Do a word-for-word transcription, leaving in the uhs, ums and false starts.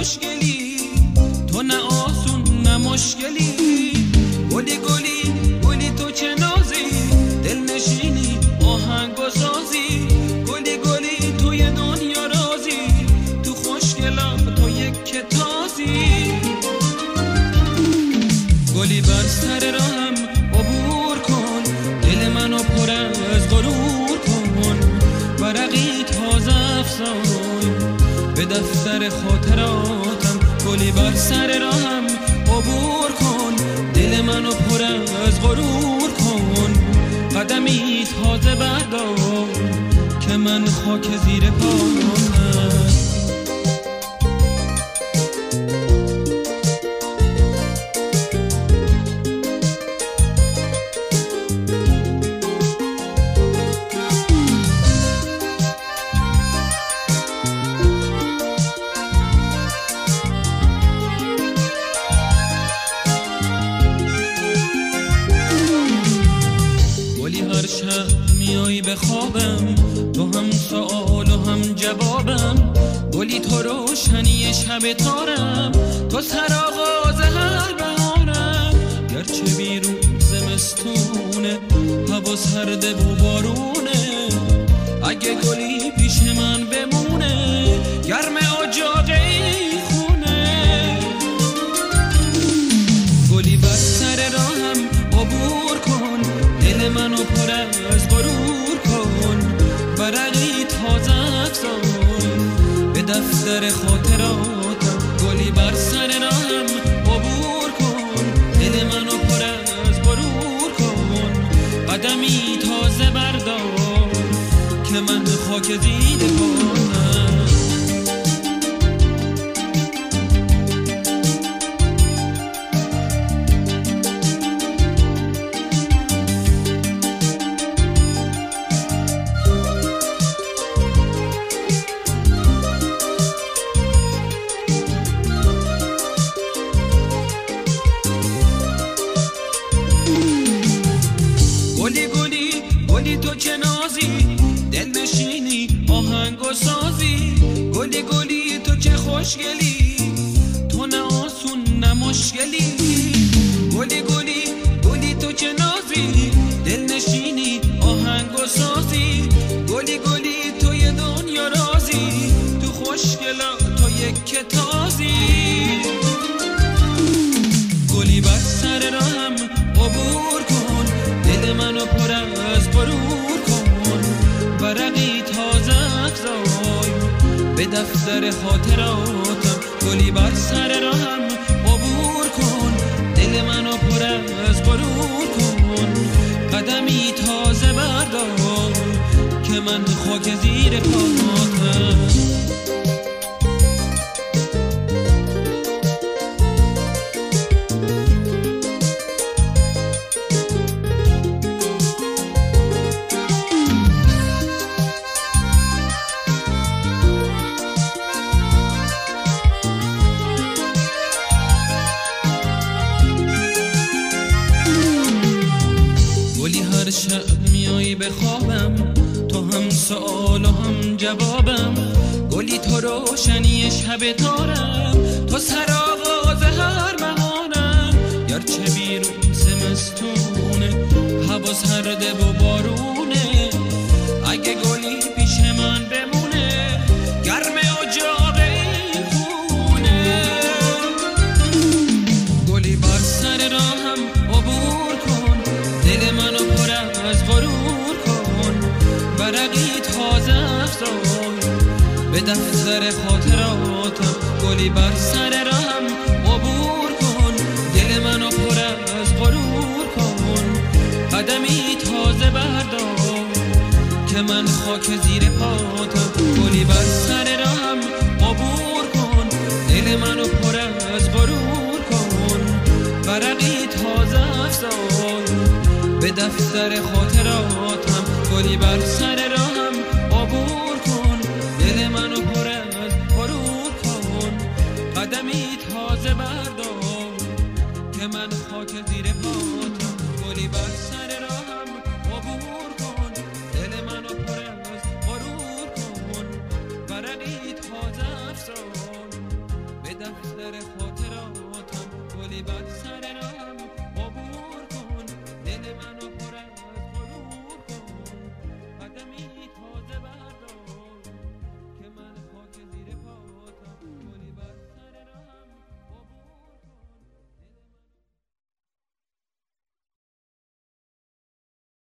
خوشگلی، تو نه آسون نه مشکلی. گلی گلی گلی تو چه نازی، دل نشینی آهنگ و سازی. گلی گلی توی دنیا رازی، تو خوشگلا تو یک کتازی. گلی بر سر راهم عبور کن، دل منو پر از غرور کن. ورقی تازه افزای به دفتر خاطراتم. گلی بر سر راهم عبور کن، دل منو پر از غرور کن. قدمی تازه بردار که من خاک زیر پایم. هر شب میایی به خوابم، تو هم سوال و هم جوابم. گلی تو روشنی شب تارم، تو سرآغاز هر بهارم. گرچه بیرون زمستونه، هوا سرده و بارونه. اگه گلی پیش من بمونه، گرم اجاقه خونه. گلی بر سر راهم عبور کن، دل منو پر از غرور کن. ورقی تازه افزای به دفتر خاطراتم. گلی بر سر راهم عبور کن، دل منو پر از غرور کن. قدمی تازه بردار که من خاک زیر پایم. گلی گلی گلی تو چه نازی، دل نشینی آهنگ و سازی. گلی گلی تو چه خوشگلی، تو نه آسون نه مشکلی. گلی گلی گلی تو چه نازی، دل نشینی آهنگ و سازی. گلی گلی توی دنیا رازی، تو خوشگلا تو یک کتازی. گلی بر سر راهم عبور کن، دل منو پر از غرور کن. ورقی تازه افزای به دفتر خاطراتم. گلی بر سر راهم عبور کن، دل منو پر از غرور کن. قدمی تازه بردار که من خاک زیر پاتم. هر شب میایی به خوابم، تو هم سوال و هم جوابم. گلی تو روشنی شب تارم، تو سرآغاز هر بهارم. گرچه بیرون زمستونه، هوا سرده و بارونه. اگه گلی پیش من بمونه، گرم اجاقه خونه. گلی بر سر راهم عبور کن، دل منو پر از غرور کن. ورقی تازه افزای به دفتر خاطراتم. گلی بر سر راهم عبور کن، دل منو پر از غرور کن. قدمی تازه بردار که من خاک زیر پاتم. گلی بر سر راهم عبور کن، دل منو پر از غرور کن. ورقی تازه افزای به دفتر خاطراتم. گلی بر سر راهم عبور کن، دل منو پر از غرور کن. قدمی تازه بردار که من خاک زیر پاتم. گلی بر سر راهم عبور کن، دل منو پر از غرور کن. ورقی تازه افزای به دفتر خاطراتم گلی بد